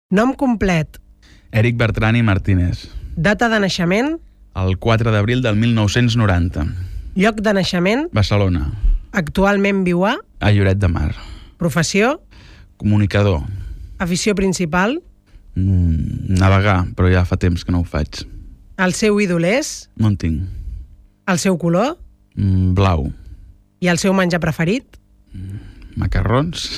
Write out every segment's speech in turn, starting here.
Nom complet. Eric Bertran i Martínez. Data de naixement. El 4 d'abril del 1990. Lloc de naixement. Barcelona. Actualment viu a Lloret de Mar. Professió. Comunicador. Afició principal. Navegar, però ja fa temps que no ho faig. El seu ídol és. No en tinc. El seu color. Blau. I el seu menjar preferit. Macarrons.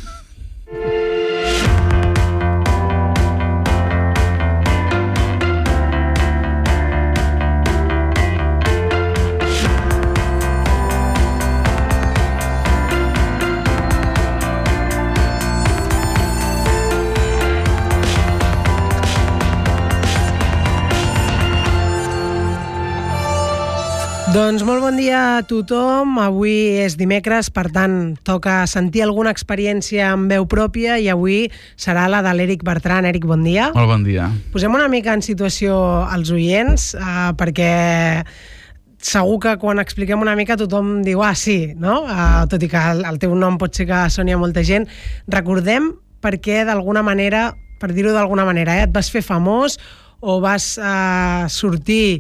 Doncs molt bon dia a tothom. Avui és dimecres, per tant, toca sentir alguna experiència en veu pròpia i avui serà la de l'Eric Bertran. Eric, bon dia. Molt bon dia. Posem una mica en situació als oients, perquè segur que quan expliquem una mica tothom diu sí, no? Tot i que el teu nom pot ser que soni a molta gent. Recordem perquè d'alguna manera, per dir-ho d'alguna manera, et vas fer famós o vas sortir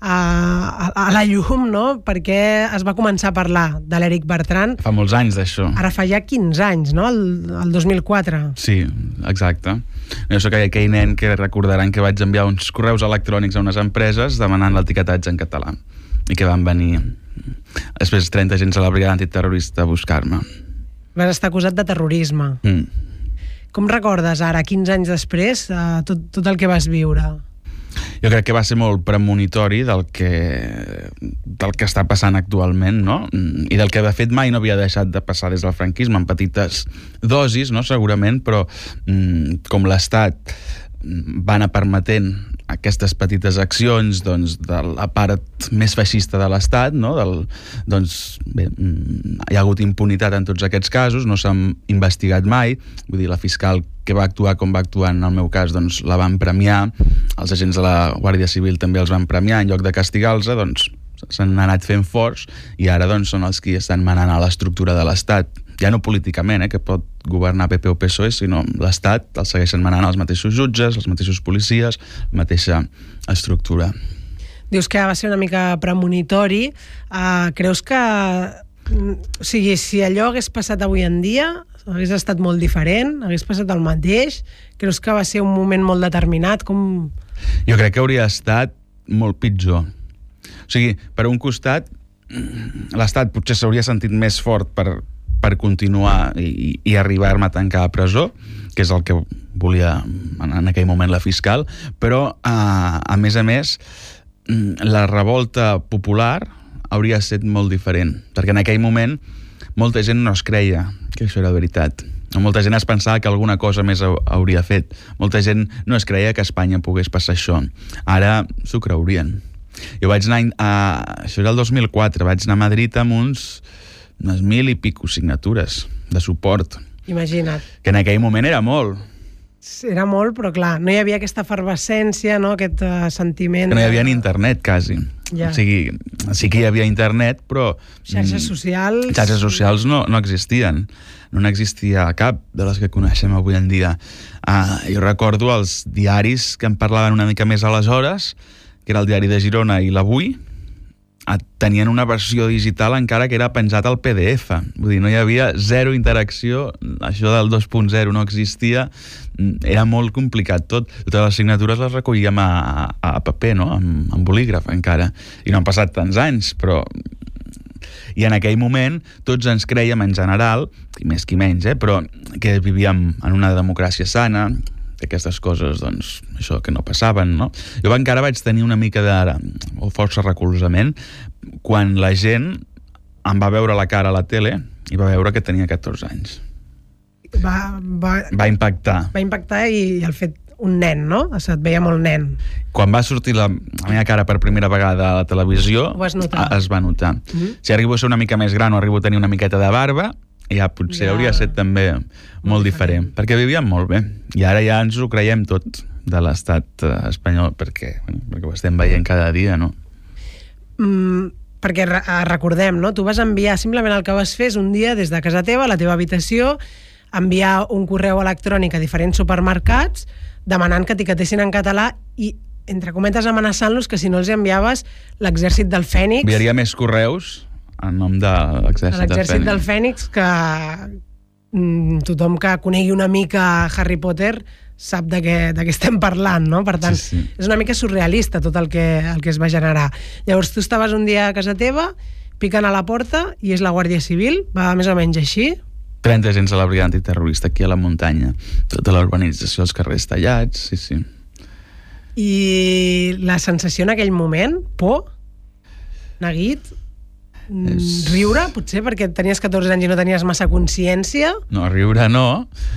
a la llum, no? Perquè es va començar a parlar de l'Eric Bertran. Fa molts anys d'això. Ara fa ja 15 anys, no? El 2004. Sí, exacte. Jo soc aquell nen que recordaran que vaig enviar uns correus electrònics a unes empreses demanant l'etiquetatge en català i que van venir després 30 agents de la brigada antiterrorista a buscar-me. Vas estar acusat de terrorisme. Com recordes ara, 15 anys després, tot el que vas viure? Jo crec que va ser molt premonitori del que està passant actualment, no? I del que de fet mai no havia deixat de passar des del franquisme, en petites dosis, no? Segurament, però com l'Estat va anar permetent aquestes petites accions, doncs, de la part més feixista de l'Estat, no? Bé, hi ha hagut impunitat en tots aquests casos, no s'han investigat mai, vull dir, la fiscal que va actuar com va actuar en el meu cas, doncs la van premiar, els agents de la Guàrdia Civil també els van premiar, en lloc de castigar-los, doncs s'han anat fent forts i ara doncs són els qui estan manant a l'estructura de l'Estat. Ja no políticament, que pot governar PP o PSOE, sinó l'Estat els segueixen manant els mateixos jutges, els mateixos policies, la mateixa estructura. Dius que va ser una mica premonitori. Creus que, o sigui, si allò hagués passat avui en dia, hagués estat molt diferent, hagués passat el mateix? Creus que va ser un moment molt determinat? Jo crec que hauria estat molt pitjor. O sigui, per un costat, l'Estat potser s'hauria sentit més fort per continuar i arribar-me a tancar a presó, que és el que volia en aquell moment la fiscal, però a més, la revolta popular hauria estat molt diferent, perquè en aquell moment molta gent no es creia que això era veritat. Molta gent es pensava que alguna cosa més hauria fet. Molta gent no es creia que a Espanya pogués passar això. Ara s'ho creurien. Jo vaig anar, això era el 2004, vaig anar a Madrid amb unes 1.000 i pico signatures de suport. Imagina't. Que en aquell moment era molt. Era molt, però clar, no hi havia aquesta efervescència, no? Aquest sentiment... Que no hi havia ni internet, quasi. Ja. O sigui, sí que hi havia internet, però... Xarxes socials... Xarxes socials no existien. No n'existia cap de les que coneixem avui en dia. Jo recordo els diaris que en parlaven una mica més aleshores, que era el diari de Girona i l'Avui, tenien una versió digital encara que era penjat al PDF. Vull dir, no hi havia zero interacció, això del 2.0 no existia, era molt complicat tot. Totes les signatures les recollíem a paper, no? Amb bolígraf encara. I no han passat tants anys, però... I en aquell moment tots ens crèiem en general, i més qui menys, però que vivíem en una democràcia sana, d'aquestes coses, doncs, això que no passaven, no? Jo encara vaig tenir una mica o força recolzament quan la gent em va veure la cara a la tele i va veure que tenia 14 anys. Va impactar. Va impactar i el fet un nen, no? Et veia molt nen. Quan va sortir la meva cara per primera vegada a la televisió, es va notar. Si arribo a ser una mica més gran o arribo a tenir una miqueta de barba, ja potser hauria estat també molt diferent, perquè vivíem molt bé i ara ja ens ho creiem tot de l'estat espanyol perquè ho estem veient cada dia, no? Perquè recordem, no? Tu vas enviar, simplement el que vas fer és un dia des de casa teva, a la teva habitació, enviar un correu electrònic a diferents supermercats demanant que etiquetessin en català i, entre cometes, amenaçant-los que si no els enviaves l'exèrcit del Fènix... Enviaria més correus en nom de l'exèrcit del Fènix, que tothom que conegui una mica Harry Potter sap de què estem parlant, no? Per tant, sí. És una mica surrealista tot el que es va generar. Llavors, tu estaves un dia a casa teva, piquen a la porta i és la Guàrdia Civil, va més o menys així? 30 agents de la brigada antiterrorista aquí a la muntanya, tota la urbanització, els carrers tallats, sí. I la sensació en aquell moment, por, neguit, riure, potser, perquè tenies 14 anys i no tenies massa consciència? No, riure no.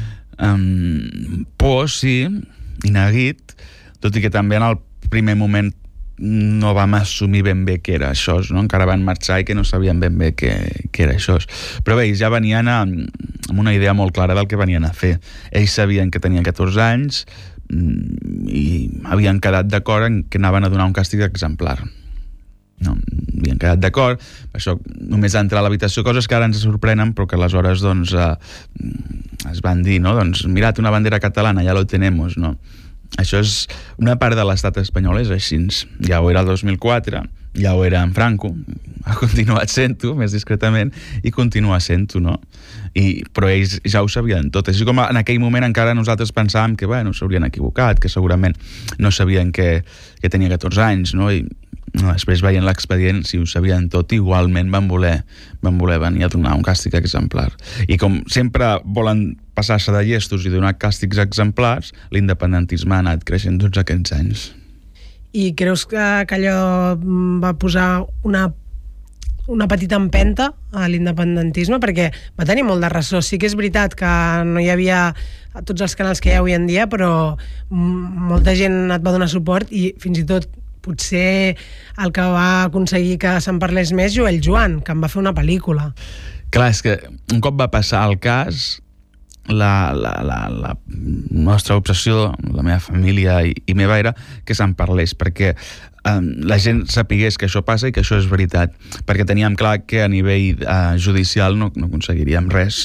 Por, sí, i neguit, tot i que també en el primer moment no vam assumir ben bé què era això, no? Encara van marxar i que no sabien ben bé què era això. Però bé, ells ja venien amb una idea molt clara del que venien a fer. Ells sabien que tenien 14 anys i havien quedat d'acord en que anaven a donar un càstig exemplar. No, havien quedat d'acord, per això només entrar a l'habitació, coses que ara ens sorprenen, però que aleshores doncs, es van dir, no? Doncs mirad una bandera catalana, ja lo tenemos, no? Això és una part de l'estat espanyol, és així. Ja ho era el 2004, ja ho era en Franco, ha continuat sent-ho, més discretament, i continua sent-ho, no? Però ells ja ho sabien tot. Així com en aquell moment encara nosaltres pensàvem que, bueno, s'haurien equivocat, que segurament no sabien que tenia 14 anys, no? I després veient l'expedient, si ho sabien tot, igualment van voler venir a donar un càstig exemplar. I com sempre volen passar-se de llestos i donar càstigs exemplars, l'independentisme ha anat creixent tots aquests anys. I creus que allò va posar una petita empenta a l'independentisme? Perquè va tenir molt de ressò. Sí que és veritat que no hi havia tots els canals que hi ha avui en dia, però molta gent et va donar suport i fins i tot potser el que va aconseguir que se'n parlés més, Joel Joan, que en va fer una pel·lícula. Clar, és que un cop va passar el cas, la nostra obsessió, la meva família i meva, era que se'n parlés, perquè la gent sapigués que això passa i que això és veritat, perquè teníem clar que a nivell judicial no aconseguiríem res.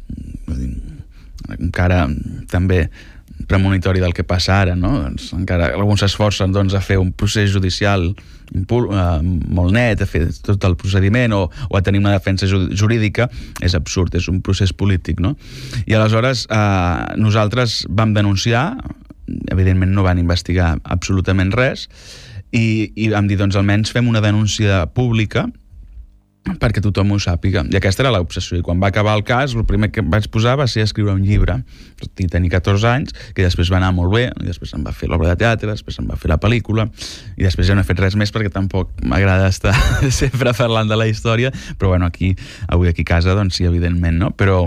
Encara també premonitori del que passa ara, no? Doncs encara alguns s'esforcen a fer un procés judicial molt net, a fer tot el procediment o a tenir una defensa jurídica. És absurd, és un procés polític, no? I aleshores nosaltres vam denunciar, evidentment no van investigar absolutament res, i vam dir, doncs almenys fem una denúncia pública perquè tothom ho sàpiga. I aquesta era l'obsessió. I quan va acabar el cas, el primer que vaig posar va ser escriure un llibre. I tenir 14 anys, que després va anar molt bé, i després em va fer l'obra de teatre, després em va fer la pel·lícula, i després ja no he fet res més perquè tampoc m'agrada estar sempre parlant de la història, però bueno, avui aquí a casa, doncs sí, evidentment, no? Però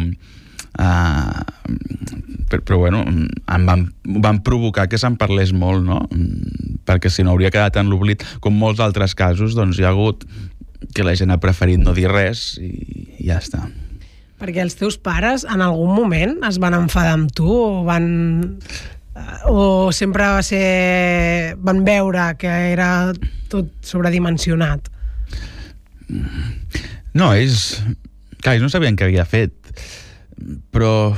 bueno, van provocar que se'n parlés molt, no? Perquè si no hauria quedat en l'oblit, com molts altres casos, doncs hi ha hagut que la gent ha preferit no dir res i ja està. Perquè els teus pares en algun moment es van enfadar amb tu o sempre van veure que era tot sobredimensionat? No, ells no sabien què havia fet, però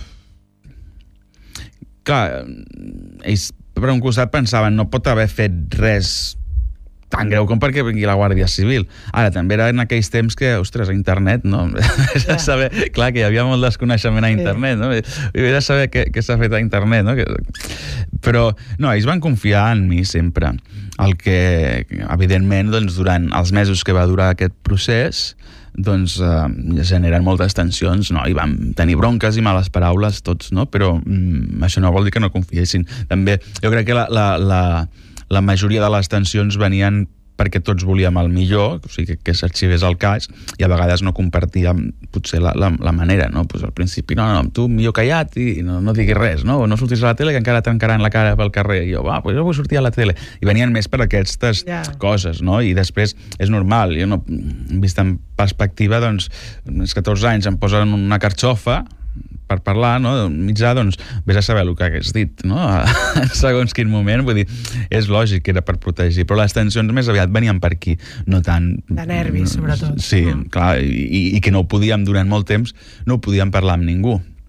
clar, ells per un costat pensaven no pot haver fet res tan greu com perquè vingui la Guàrdia Civil. Ara, també era en aquells temps que, ostres, a internet, no? Ja saber, clar, que hi havia molt desconeixement a internet, no? I he de saber què s'ha fet a internet, no? Però, no, ells van confiar en mi sempre. El que, evidentment, doncs, durant els mesos que va durar aquest procés, doncs generen moltes tensions, no? I vam tenir bronques i males paraules tots, no? Però això no vol dir que no confiessin. També, jo crec que la majoria de les tensions venien perquè tots volíem el millor, o sigui, que s'arxivés el cas, i a vegades no compartíem potser la manera, no? Pues al principi, no, tu millor callat i no diguis res, no? O no surtis a la tele que encara t'encaran la cara pel carrer. I jo, pues jo vull sortir a la tele. I venien més per aquestes coses, no? I després és normal, jo no, vist en perspectiva, doncs, als 14 anys em posen una carxofa per parlar, no? Mitjà, doncs, vés a saber el que hagués dit, no? Segons quin moment, vull dir, és lògic que era per protegir, però les tensions més aviat venien per aquí, no tant... De nervis, sobretot. Sí, clar, i que no ho podíem, durant molt temps, no ho podíem parlar amb ningú.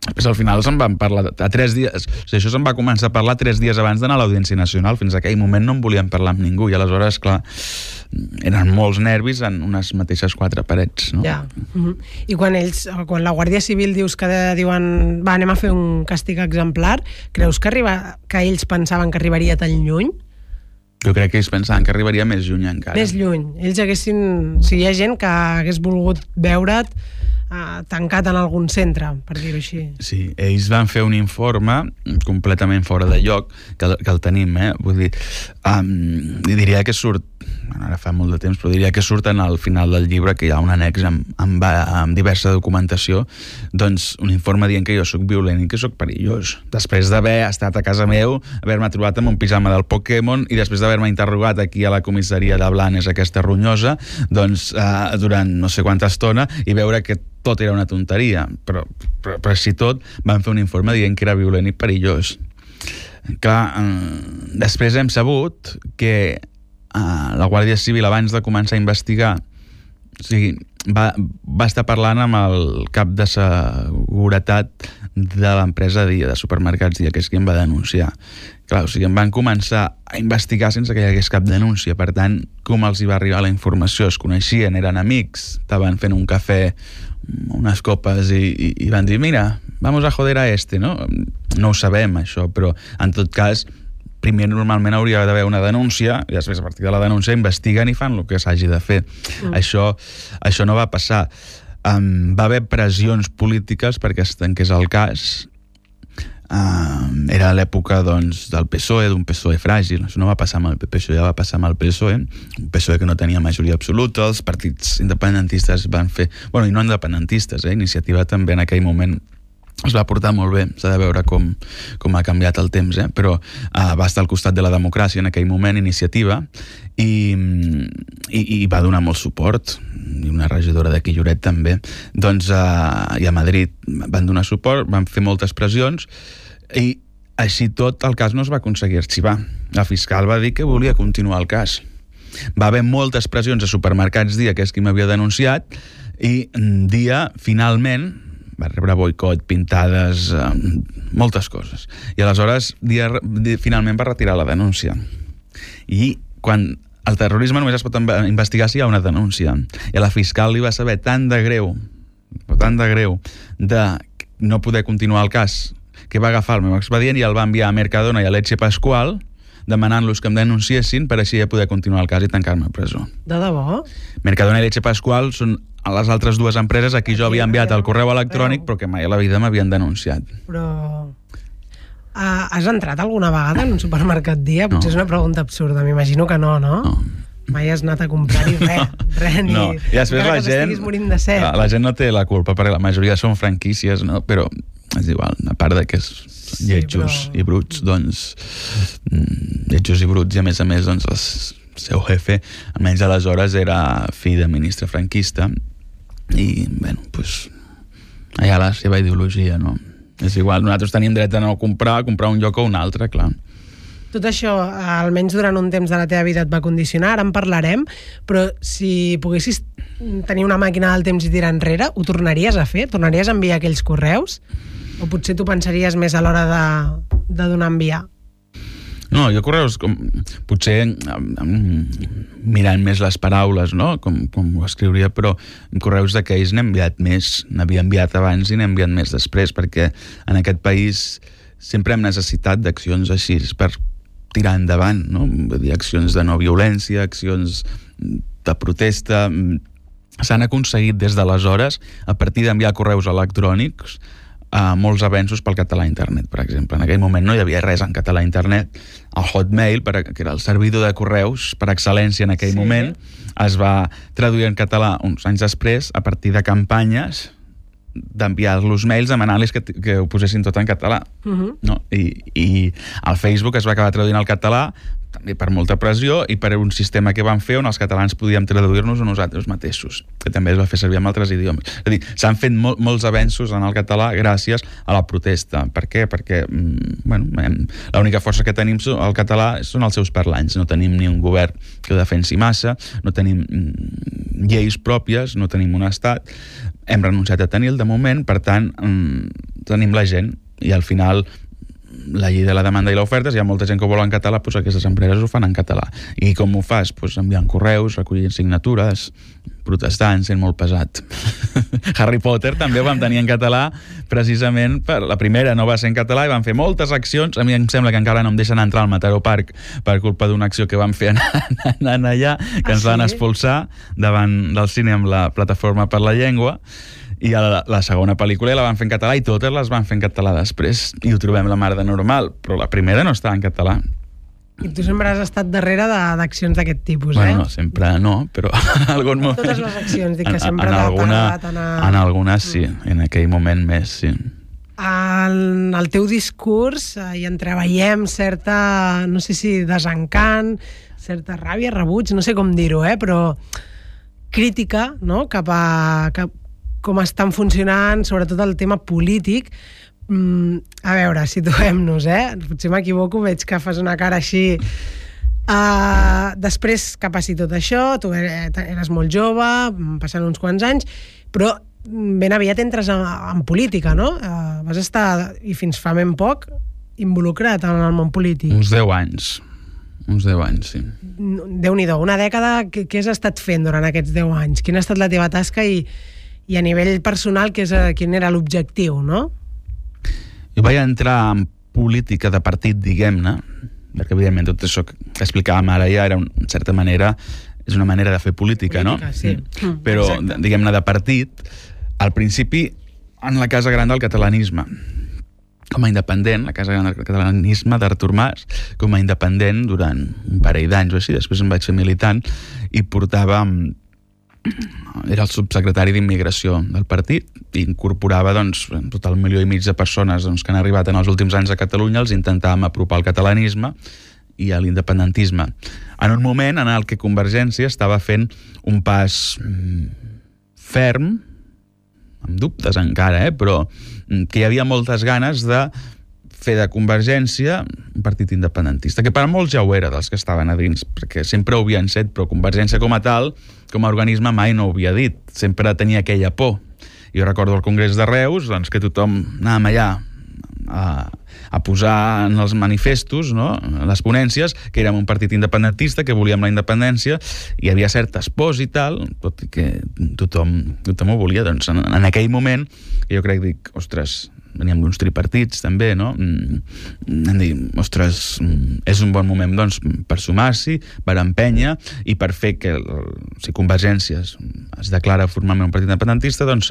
Després al final se'n van parlar a 3 dies, o sigui, això se'n va començar a parlar 3 dies abans d'anar a l'Audiència Nacional. Fins aquell moment no en volien parlar amb ningú i aleshores, clar, eren molts nervis en unes mateixes 4 parets, no? Ja. I quan la Guàrdia Civil dius que diuen va, anem a fer un càstig exemplar, creus que ells pensaven que arribaria tan lluny? Jo crec que ells pensaven que arribaria més lluny encara. Més lluny. Ells haguessin... O sigui, hi ha gent que hagués volgut veure't tancat en algun centre, per dir-ho així. Sí, ells van fer un informe completament fora de lloc, que el tenim, vull dir, diria que surt, ara fa molt de temps, però diria que surt al final del llibre, que hi ha un annex amb diversa documentació, doncs un informe dient que jo soc violent i que soc perillós. Després d'haver estat a casa meu, haver-me trobat amb un pijama del Pokémon i després d'haver-me interrogat aquí a la comissaria de Blanes, aquesta ronyosa, doncs durant no sé quanta estona, i veure que tot era una tonteria, però si tot van fer un informe dient que era violent i perillós. Clar, després hem sabut que la Guàrdia Civil, abans de començar a investigar, o sigui, va estar parlant amb el cap de seguretat de l'empresa Dia, de supermercats Dia, que és qui em va denunciar. Clar, o sigui, em van començar a investigar sense que hi hagués cap denúncia. Per tant, com els hi va arribar la informació? Es coneixien, eren amics, estaven fent un cafè, unes copes i van dir, mira, vamos a joder a este, no? No ho sabem, això, però en tot cas, primer normalment hauria d'haver una denúncia i després a partir de la denúncia investiguen i fan el que s'hagi de fer. Això no va passar. Va haver pressions polítiques perquè es tanqués el cas. Era l'època doncs, del PSOE, d'un PSOE fràgil. Això no va passar amb el PP, això ja va passar amb el PSOE, un PSOE que no tenia majoria absoluta. Els partits independentistes van fer... Bueno, i no independentistes, Iniciativa també en aquell moment es va portar molt bé. S'ha de veure com ha canviat el temps, però va estar al costat de la democràcia en aquell moment, Iniciativa, i va donar molt suport, i una regidora d'aquí, Lloret, també. Doncs, i a Madrid van donar suport, van fer moltes pressions, i així tot el cas no es va aconseguir arxivar. La fiscal va dir que volia continuar el cas. Va haver moltes pressions a supermercats Dia, que és qui m'havia denunciat, i Dia, finalment, va rebre boicot, pintades, moltes coses. I aleshores Dia finalment va retirar la denúncia. I quan el terrorisme només es pot investigar si hi ha una denúncia. I a la fiscal li va saber tant de greu de no poder continuar el cas, que va agafar el meu expedient i el va enviar a Mercadona i a Leche Pascual demanant-los que em denunciessin per així ja poder continuar el cas i tancar-me a presó. De debò? Mercadona i Leche Pascual són les altres dues empreses a qui jo havia enviat el correu electrònic però que mai a la vida m'havien denunciat. Però... has entrat alguna vegada en un supermercat Dia? Potser és una pregunta absurda, m'imagino que no, no? No. Mai has anat a comprar-hi res, ni... No, i després la gent... morint de set. La gent no té la culpa, perquè la majoria són franquícies, no? Però és igual, a part de que lletjos i bruts, doncs lletjos i bruts, i a més doncs el seu jefe, almenys aleshores era fill de ministre franquista i, bueno, doncs allà la seva ideologia, no? És igual, nosaltres tenim dret a no comprar un lloc o un altre, clar. Tot això, almenys durant un temps de la teva vida et va condicionar, ara en parlarem, però si poguessis tenir una màquina del temps i tirar enrere, ho tornaries a fer? Tornaries a enviar aquells correus? O potser tu pensaries més a l'hora de donar a enviar? No, jo correus, potser mirant més les paraules, no? Com ho escriuria, però correus d'aquells n'he enviat més, n'havia enviat abans i n'he enviat més després, perquè en aquest país sempre hem necessitat d'accions així per tirar endavant, no? Vull dir, accions de no violència, accions de protesta. S'han aconseguit des d'aleshores, a partir d'enviar correus electrònics, molts avenços pel català a internet, per exemple. En aquell moment no hi havia res en català a internet. El Hotmail, que era el servidor de correus per excel·lència en aquell moment, es va traduir en català uns anys després a partir de campanyes d'enviar-los mails demanant-los que ho posessin tot en català. No? I el Facebook es va acabar traduint al català també per molta pressió i per un sistema que van fer on els catalans podíem traduir-nos a nosaltres mateixos, que també es va fer servir amb altres idiomes. És a dir, s'han fet molts avenços en el català gràcies a la protesta. Per què? Perquè l'única força que tenim al català són els seus parlants. No tenim ni un govern que ho defensi massa, no tenim lleis pròpies, no tenim un estat, hem renunciat a tenir-lo de moment, per tant, tenim la gent, i al final la llei de la demanda i l'oferta, si hi ha molta gent que ho vol en català, doncs aquestes empreses ho fan en català. I com ho fas? Doncs enviant correus, recollint signatures, protestant, sent molt pesat. Harry Potter també ho vam tenir en català, precisament la primera no va ser en català i van fer moltes accions. A mi em sembla que encara no em deixen entrar al Mataró Park per culpa d'una acció que van fer anant allà, que ens van expulsar davant del cine amb la Plataforma per la Llengua. I la segona pel·lícula la van fer en català i totes les van fer en català després, i ho trobem la mar de normal, però la primera no estava en català. I tu sempre has estat darrere d'accions d'aquest tipus, bueno, no, sempre no, però en algun moment... Totes les accions, dic que sempre t'ha agradat anar... En algunes sí, en aquell moment més, sí. En el teu discurs hi entreveiem certa, no sé si desencant, certa ràbia, rebuig, no sé com dir-ho, però crítica, no?, cap a com estan funcionant, sobretot el tema polític. A veure, situem-nos, potser m'equivoco, veig que fas una cara així. Després que passi tot això, tu eres molt jove, passant uns quants anys, però ben aviat entres en política, no? Vas estar, i fins fa ben poc, involucrat en el món polític. Uns 10 anys, sí. Déu-n'hi-do, una dècada, què has estat fent durant aquests 10 anys? Quina ha estat la teva tasca i a nivell personal, quin era l'objectiu, no? Jo vaig entrar en política de partit, diguem-ne, perquè evidentment tot això que explicàvem ara ja era, en certa manera, és una manera de fer política, no? Sí. Però, diguem-ne, de partit, al principi, en la Casa Gran del Catalanisme, com a independent, la Casa Gran del Catalanisme d'Artur Mas, com a independent durant un parell d'anys o així, després em vaig fer militant i portava... Era el subsecretari d'Immigració del partit i incorporava tot el 1,5 milió de persones que han arribat en els últims anys a Catalunya, els intentàvem apropar al catalanisme i a l'independentisme. En un moment en el que Convergència estava fent un pas ferm, amb dubtes encara, però que hi havia moltes ganes de fer de Convergència un partit independentista, que per molts ja ho era, dels que estaven a dins, perquè sempre ho havien set, però Convergència com a tal, com a organisme, mai no ho havia dit. Sempre tenia aquella por. Jo recordo el Congrés de Reus, que tothom anàvem allà a posar en els manifestos, no?, les ponències, que érem un partit independentista, que volíem la independència, i hi havia certes pors i tal, tot i que tothom ho volia. Doncs en aquell moment, jo crec, ostres, veníem d'uns tripartits també, no? Hem dit, ostres, és un bon moment per sumar-s'hi, per empènyer i per fer que si Convergència es declara formalment un partit independentista, doncs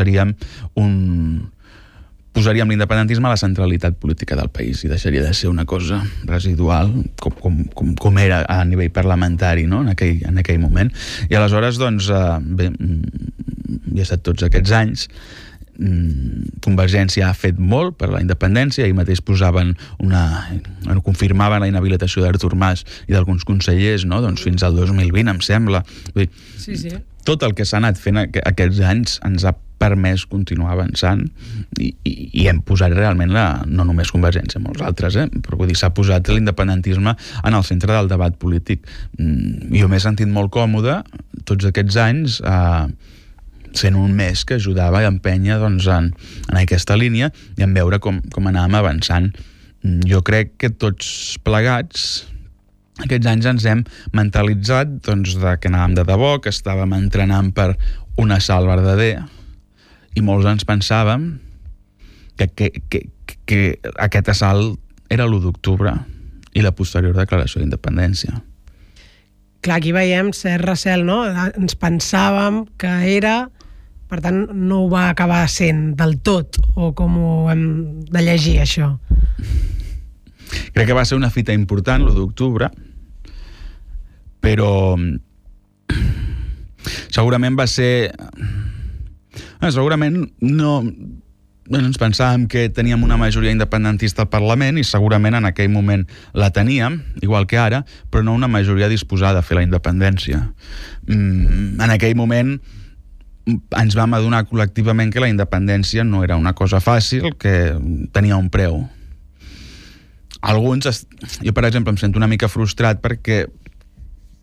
posaríem l'independentisme a la centralitat política del país i deixaria de ser una cosa residual com era a nivell parlamentari, no?, en aquell moment. I aleshores, bé, hi ha estat tots aquests anys. Convergència ha fet molt per la independència, ahir mateix confirmaven la inhabilitació d'Artur Mas i d'alguns consellers, no?, fins al 2020, em sembla. Sí. Tot el que s'ha anat fent aquests anys ens ha permès continuar avançant i hem posat realment no només Convergència, molts altres, però vull dir, s'ha posat l'independentisme en el centre del debat polític. Jo m'he sentit molt còmode tots aquests anys sent un mes que ajudava a empènyer en aquesta línia i en veure com anàvem avançant. Jo crec que tots plegats aquests anys ens hem mentalitzat que anàvem de debò, que estàvem entrenant per un assalt verdader i molts ens pensàvem que aquest assalt era l'1 d'octubre i la posterior declaració d'independència. Clar, aquí veiem cert recel, no? Ens pensàvem que era... Per tant, no ho va acabar sent del tot, o com ho hem de llegir, això? Crec que va ser una fita important, l'1 d'octubre, però segurament va ser... Segurament no... Ens pensàvem que teníem una majoria independentista al Parlament i segurament en aquell moment la teníem, igual que ara, però no una majoria disposada a fer la independència. En aquell moment ens vam adonar col·lectivament que la independència no era una cosa fàcil, que tenia un preu. Jo, per exemple, em sento una mica frustrat perquè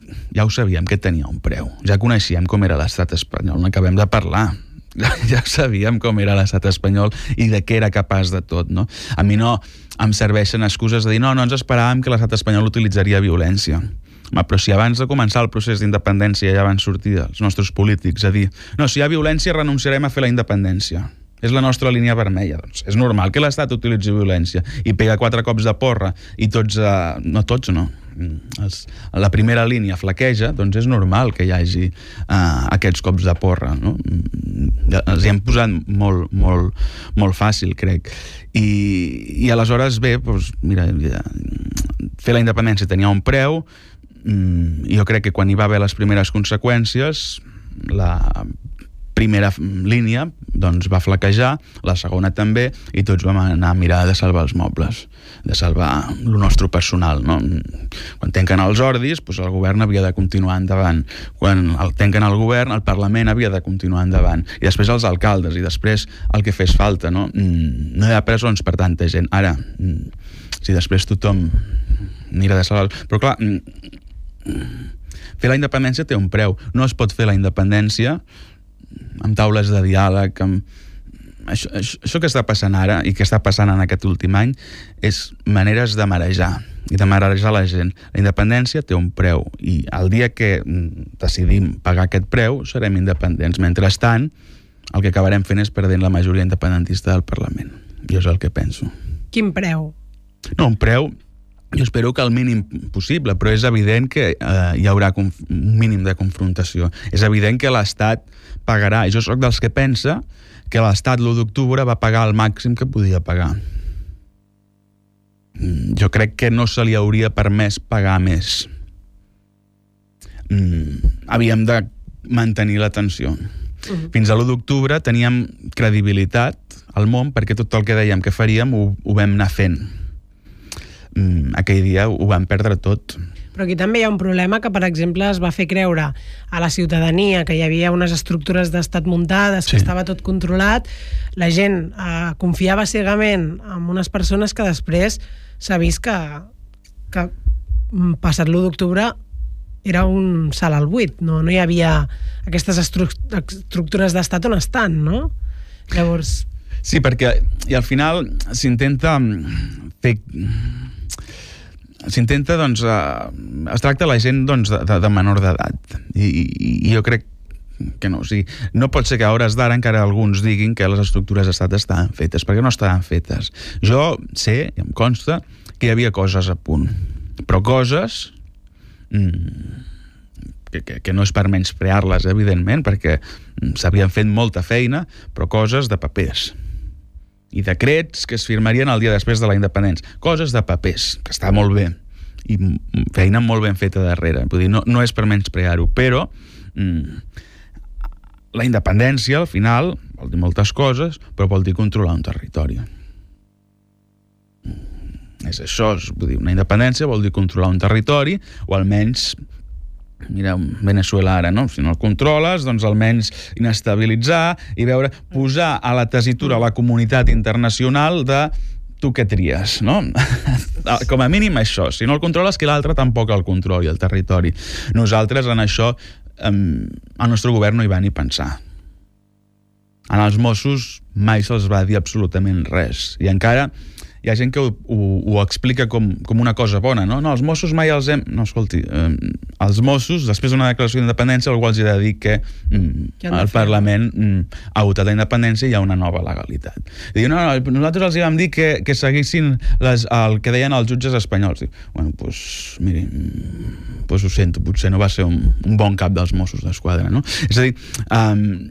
ja ho sabíem que tenia un preu. Ja coneixíem com era l'estat espanyol, n'acabem de parlar. Ja sabíem com era l'estat espanyol i de què era capaç de tot, no? A mi no em serveixen excuses de dir no ens esperàvem que l'estat espanyol utilitzaria violència. Però si abans de començar el procés d'independència ja van sortir els nostres polítics a dir no, si hi ha violència renunciarem a fer la independència. És la nostra línia vermella. Doncs és normal que l'Estat utilitzi violència i pega 4 cops de porra i tots, no tots, no. La primera línia flaqueja, doncs és normal que hi hagi aquests cops de porra, no? Els hi hem posat molt fàcil, crec. I aleshores, bé, doncs, mira, fer la independència tenia un preu. Jo crec que quan hi va haver les primeres conseqüències, la primera línia doncs va flaquejar, la segona també, i tots vam anar a mirar de salvar els mobles, de salvar el nostre personal, no? Quan tanquen els ordis, doncs el govern havia de continuar endavant. Quan tanquen el govern, el Parlament havia de continuar endavant. I després els alcaldes, i després el que fes falta, no? No hi ha presons per tanta gent. Ara, si després tothom mira de salvar... Però clar, fer la independència té un preu. No es pot fer la independència amb taules de diàleg, això que està passant ara i que està passant en aquest últim any és maneres de marejar i de marejar la gent. La independència té un preu i el dia que decidim pagar aquest preu serem independents. Mentrestant, el que acabarem fent és perdent la majoria independentista del Parlament. Jo és el que penso. Quin preu? No, un preu... Jo espero que el mínim possible, però és evident que hi haurà un mínim de confrontació. És evident que l'Estat pagarà. I jo soc dels que pensa que l'Estat l'1 d'octubre va pagar el màxim que podia pagar. Jo crec que no se li hauria permès pagar més. Havíem de mantenir la tensió. Fins a l'1 d'octubre teníem credibilitat al món perquè tot el que dèiem que faríem ho vam anar fent. Aquell dia ho van perdre tot. Però aquí també hi ha un problema que, per exemple, es va fer creure a la ciutadania que hi havia unes estructures d'estat muntades, que estava tot controlat. La gent confiava cegament en unes persones que després s'ha vist que passat l'1 d'octubre era un salt al buit. No hi havia aquestes estructures d'estat on estan, no? Llavors... Sí, perquè al final s'intenta fer... S'intenta, doncs, es tracta la gent, doncs, de menor d'edat. I jo crec que no. O sigui, no pot ser que a hores d'ara encara alguns diguin que les estructures d'estat estaven fetes, perquè no estaven fetes. Jo sé, i em consta, que hi havia coses a punt. Però coses que no és per menysprear-les, evidentment, perquè s'havien fet molta feina, però coses de papers. I decrets que es firmarien el dia després de la independència. Coses de papers, que està molt bé. I feina molt ben feta darrere. Vull dir, no és per menysprear-ho, però la independència, al final, vol dir moltes coses, però vol dir controlar un territori. És això, vull dir, una independència vol dir controlar un territori, o almenys... Mira, Venezuela ara, no? Si no el controles, doncs almenys inestabilitzar i veure, posar a la tessitura la comunitat internacional de tu què tries, no? Com a mínim això. Si no el controles, que l'altre tampoc el controli, el territori. Nosaltres en això, el nostre govern no hi va ni pensar. En els Mossos mai se'ls va dir absolutament res. I encara hi ha gent que ho explica com una cosa bona, no? No, els Mossos mai els hem... No, escolti, els Mossos, després d'una declaració d'independència, algú els ha de dir que el Parlament ha votat la independència i hi ha una nova legalitat. I diu, no, nosaltres els vam dir que seguissin el que deien els jutges espanyols. Diu, bueno, doncs, miri, ho sento, potser no va ser un bon cap dels Mossos d'Esquadra, no? És a dir,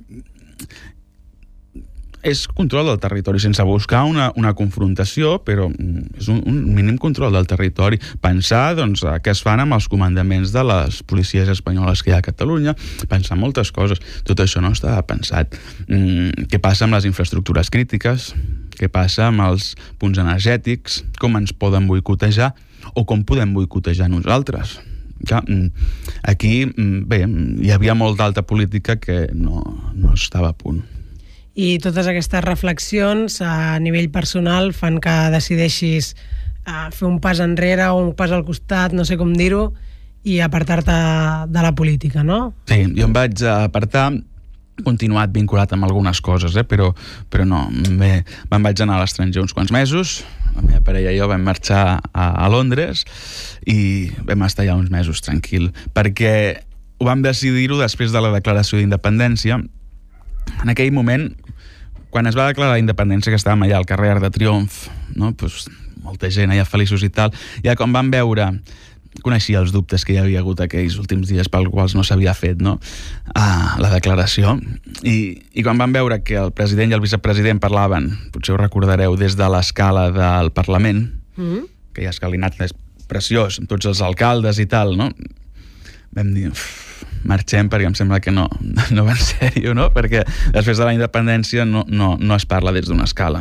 és control del territori, sense buscar una confrontació, però és un mínim control del territori. Pensar, doncs, què es fan amb els comandaments de les policies espanyoles que hi ha a Catalunya, pensar moltes coses. Tot això no estava pensat. Què passa amb les infraestructures crítiques? Què passa amb els punts energètics? Com ens poden boicotejar? O com podem boicotejar nosaltres? Clar, aquí, bé, hi havia molt d'alta política que no estava a punt. I totes aquestes reflexions a nivell personal fan que decideixis fer un pas enrere o un pas al costat, no sé com dir-ho, i apartar-te de la política, no? Sí, jo em vaig apartar, continuat vinculat amb algunes coses, però no, me'n vaig anar a l'estranger uns quants mesos, la meva parella i jo vam marxar a Londres i vam estar allà uns mesos tranquil, perquè ho vam decidir-ho després de la declaració d'independència. En aquell moment, quan es va declarar la independència, que estàvem allà al carrer Arc de Triomf, no? Pues, molta gent allà feliços i tal, ja quan vam veure, coneixia els dubtes que hi havia hagut aquells últims dies pels quals no s'havia fet, no? La declaració, i quan vam veure que el president i el vicepresident parlaven, potser ho recordareu, des de l'escala del Parlament, que hi ha escalinat preciós, amb tots els alcaldes i tal, no? Vam dir, marxem, perquè em sembla que no va en sèrio, no? Perquè després de la independència no es parla des d'una escala.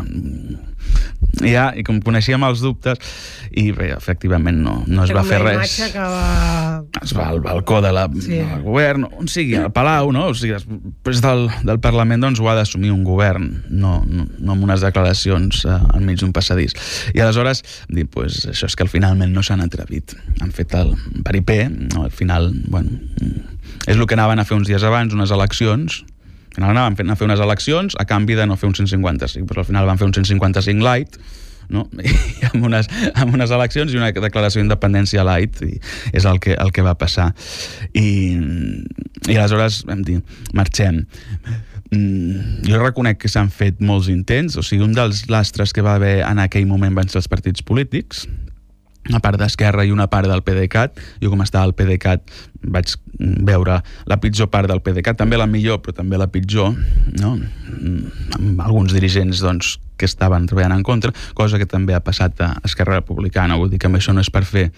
I com coneixíem els dubtes, i bé, efectivament no es va fer res. Es va al balcó del govern, on sigui, al Palau, no? O sigui, després del Parlament doncs ho ha d'assumir un govern, no amb unes declaracions enmig d'un passadís. I aleshores, pues, això és que finalment no s'han atrevit. Han fet el paripé, no? Al final, bueno, és el que anaven a fer uns dies abans, unes eleccions. Al final anaven a fer unes eleccions a canvi de no fer un 155, però al final van fer un 155 light, no? I amb unes eleccions i una declaració d'independència light, i és el que va passar. I aleshores vam dir, marxem. Jo reconec que s'han fet molts intents, o sigui, un dels lastres que va haver en aquell moment van ser els partits polítics, una part d'Esquerra i una part del PDeCAT. Jo, com estava al PDeCAT, vaig veure la pitjor part del PDeCAT, també la millor, però també la pitjor, no? Amb alguns dirigents doncs, que estaven treballant en contra, cosa que també ha passat a Esquerra Republicana. Vull dir que amb això no és per fer.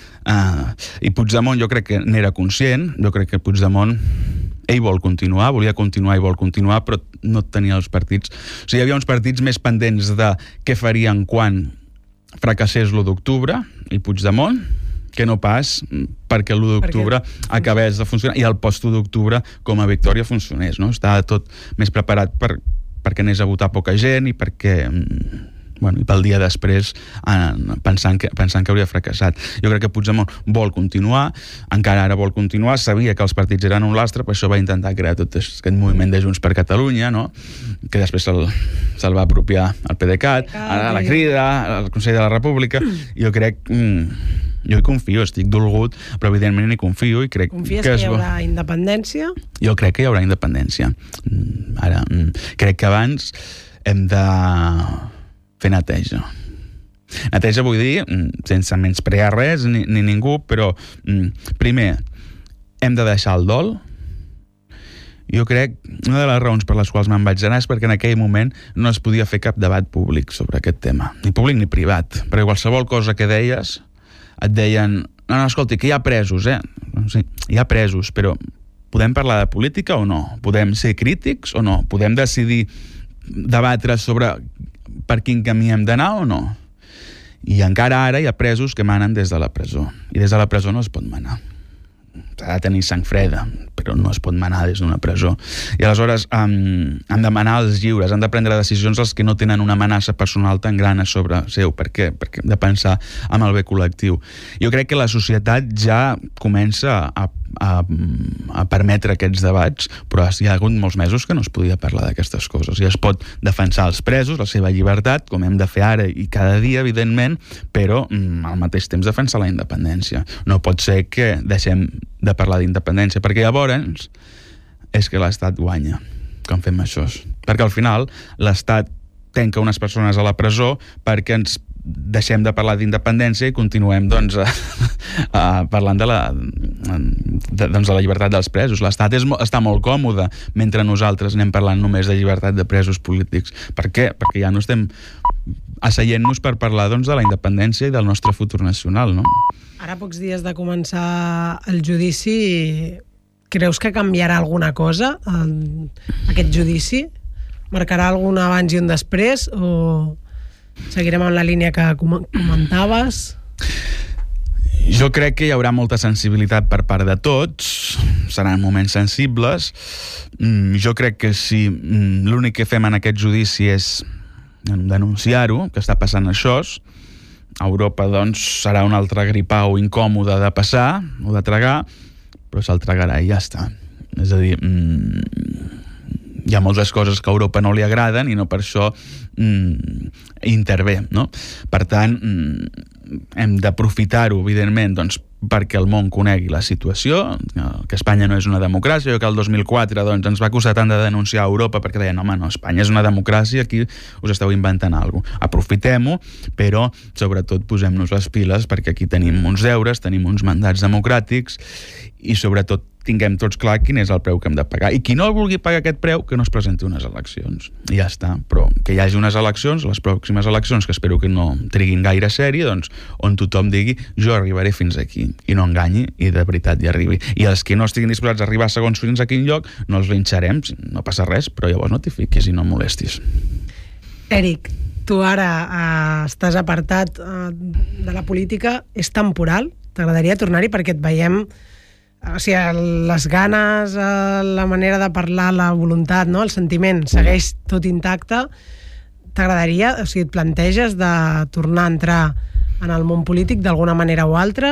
I Puigdemont jo crec que n'era conscient, jo crec que Puigdemont ell volia continuar i vol continuar, però no tenia els partits. O sigui, hi havia uns partits més pendents de què farien quan fracassés l'1 d'octubre i Puigdemont, que no pas perquè l'1 d'octubre acabés de funcionar i el post-1 d'octubre com a victòria funcionés, no? Estava tot més preparat perquè anés a votar poca gent i perquè, bueno, i pel dia després pensant que hauria fracassat. Jo crec que Puigdemont vol continuar, encara ara vol continuar, sabia que els partits eren un lastre, per això va intentar crear tot aquest moviment de Junts per Catalunya, no? Que després se'l va apropiar al PDeCAT, a la Crida, al Consell de la República. Jo crec... Jo hi confio, estic dolgut, però evidentment hi confio i crec Confies que hi haurà independència? Jo crec que hi haurà independència. Ara, crec que abans hem de fer neteja. Neteja vull dir, sense menysprear res ni ningú, però primer, hem de deixar el dol. Jo crec, una de les raons per les quals me'n vaig anar és perquè en aquell moment no es podia fer cap debat públic sobre aquest tema, ni públic ni privat, perquè qualsevol cosa que deies et deien, no, escolti, que hi ha presos, Sí, hi ha presos, però podem parlar de política o no? Podem ser crítics o no? Podem decidir debatre sobre per quin camí hem d'anar o no? I encara ara hi ha presos que manen des de la presó. I des de la presó no es pot manar. S'ha de tenir sang freda, però no es pot manar des d'una presó. I aleshores han de manar els lliures, han de prendre decisions els que no tenen una amenaça personal tan gran a sobre seu. Per què? Perquè hem de pensar en el bé col·lectiu. Jo crec que la societat ja comença a permetre aquests debats, però hi ha hagut molts mesos que no es podia parlar d'aquestes coses. I es pot defensar els presos, la seva llibertat, com hem de fer ara i cada dia, evidentment, però al mateix temps defensar la independència. No pot ser que deixem de parlar d'independència, perquè llavors és que l'Estat guanya quan fem això. Perquè al final l'Estat tanca unes persones a la presó perquè ens deixem de parlar d'independència i continuem doncs, parlant de la llibertat dels presos. L'Estat està molt còmode mentre nosaltres anem parlant només de llibertat de presos polítics. Per què? Perquè ja no estem asseient-nos per parlar doncs, de la independència i del nostre futur nacional, no? Ara, a pocs dies de començar el judici, creus que canviarà alguna cosa aquest judici? Marcarà algun abans i un després o seguirem en la línia que comentaves? Jo crec que hi haurà molta sensibilitat per part de tots, seran moments sensibles. Jo crec que si l'únic que fem en aquest judici és denunciar-ho, que està passant això, Europa doncs, serà un altre gripau incòmode de passar o de tragar, però se'l tragarà i ja està. És a dir, hi ha moltes coses que a Europa no li agraden i no per això intervé, no? Per tant, hem d'aprofitar-ho, evidentment, doncs, perquè el món conegui la situació, que Espanya no és una democràcia. Jo que el 2004 doncs, ens va costar tant de denunciar a Europa perquè deien, home, no, Espanya és una democràcia, aquí us esteu inventant alguna cosa. Aprofitem-ho, però sobretot posem-nos les piles perquè aquí tenim uns deures, tenim uns mandats democràtics i sobretot tinguem tots clar quin és el preu que hem de pagar. I qui no vulgui pagar aquest preu, que no es presenti unes eleccions. I ja està. Però que hi hagi unes eleccions, les pròximes eleccions, que espero que no triguin gaire sèrie, doncs, on tothom digui jo arribaré fins aquí, i no enganyi, i de veritat hi arribi. I els que no estiguin disposats a arribar segons fins a quin lloc, no els linxarem, no passa res, però llavors no t'hi fiquis i no molestis. Èric, tu ara estàs apartat de la política, és temporal? T'agradaria tornar-hi perquè et veiem... O sigui, les ganes, la manera de parlar, la voluntat, no? El sentiment segueix tot intacte. T'agradaria, o sigui, et planteges de tornar a entrar en el món polític d'alguna manera o altra?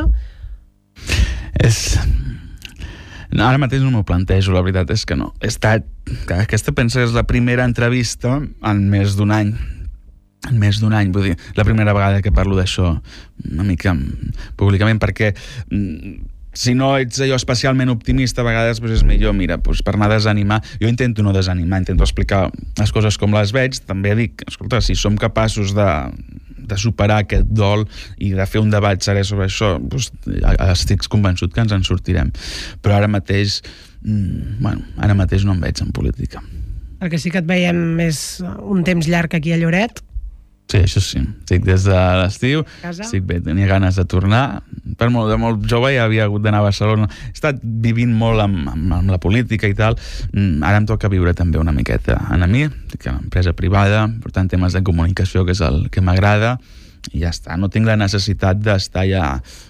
No, ara mateix no m'ho plantejo, la veritat és que no. Aquesta penso que és la primera entrevista en més d'un any. En més d'un any, vull dir, la primera vegada que parlo d'això una mica públicament, perquè... si no ets allò especialment optimista, a vegades doncs és millor, mira, doncs per anar a desanimar. Jo intento no desanimar, intento explicar les coses com les veig. També dic, escolta, si som capaços de superar aquest dol i de fer un debat serè sobre això, doncs estic convençut que ens en sortirem. Però ara mateix, ara mateix no em veig en política. El que sí que et veiem és un temps llarg aquí a Lloret. Sí, això sí. Estic des de l'estiu, estic bé, tenia ganes de tornar. De molt jove ja havia hagut d'anar a Barcelona. He estat vivint molt amb la política i tal. Ara em toca viure també una miqueta a mi. Estic a l'empresa privada, portant temes de comunicació, que és el que m'agrada, i ja està. No tinc la necessitat d'estar ja...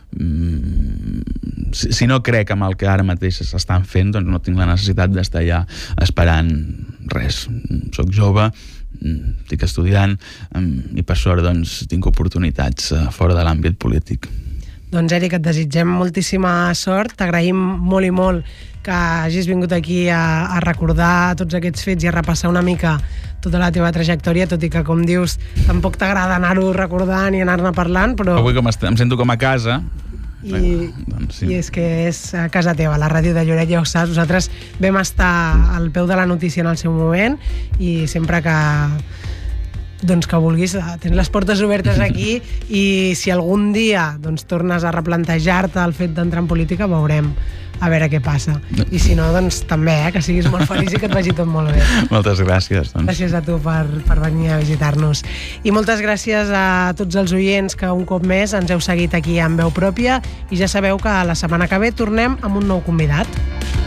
Si no crec en el que ara mateix s'estan fent, doncs no tinc la necessitat d'estar ja esperant res. Soc jove, estic estudiant i per sort doncs tinc oportunitats fora de l'àmbit polític. Doncs Èric, et desitgem moltíssima sort, t'agraïm molt i molt que hagis vingut aquí a recordar tots aquests fets i a repassar una mica tota la teva trajectòria, tot i que, com dius, tampoc t'agrada anar-ho recordant i anar-ne parlant, però... Avui em sento com a casa. Doncs sí. I és que és a casa teva, la ràdio de Lloret, ja ho saps. Nosaltres vam estar al peu de la notícia en el seu moment i sempre que vulguis, tens les portes obertes aquí i si algun dia tornes a replantejar-te el fet d'entrar en política, veurem a veure què passa. I si no, doncs també, que siguis molt feliç i que et vagi tot molt bé. Moltes gràcies. Gràcies a tu per venir a visitar-nos. I moltes gràcies a tots els oients que un cop més ens heu seguit aquí amb veu pròpia i ja sabeu que la setmana que ve tornem amb un nou convidat.